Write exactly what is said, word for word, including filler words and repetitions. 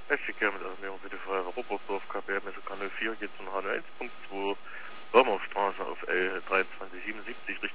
Verkehr mit Anmeldung für die Feuerwehr Robotsdorf, K B M S K null vier, geht zum H null eins Punkt zwei, Baumhausstraße auf L dreiundzwanzig siebenundsiebzig Richtung